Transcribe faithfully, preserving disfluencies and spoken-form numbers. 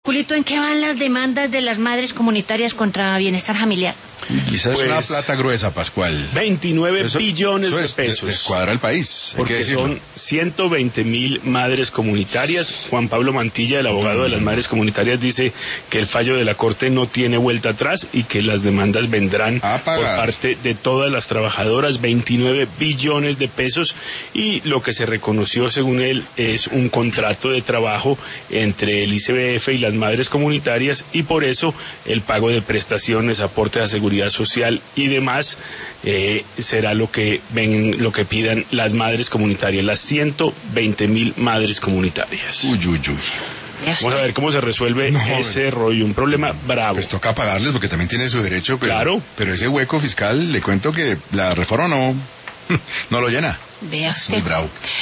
Julito, ¿en qué van las demandas de las madres comunitarias contra bienestar familiar? Quizás Pues, es una plata gruesa, Pascual. veintinueve Eso- billones eso de es, pesos. Descuadra el país, hay que Porque decirlo. son ciento veinte mil madres comunitarias. Juan Pablo Mantilla, el abogado de las madres comunitarias, dice que el fallo de la Corte no tiene vuelta atrás y que las demandas vendrán A por pagar. parte de todas las trabajadoras, veintinueve billones de pesos, y lo que se reconoció, según él, es un contrato de trabajo entre el I C B F y las madres comunitarias, y por eso el pago de prestaciones, aportes a seguridad social y demás eh, será lo que ven, lo que pidan las madres comunitarias, las ciento veinte mil madres comunitarias. Uy, uy, uy. Vamos a ver cómo se resuelve No, ese rollo, un problema bravo. Pues toca pagarles porque también tiene su derecho, pero, Claro. pero ese hueco fiscal, le cuento que la reforma no, no lo llena. Vea usted. Muy bravo.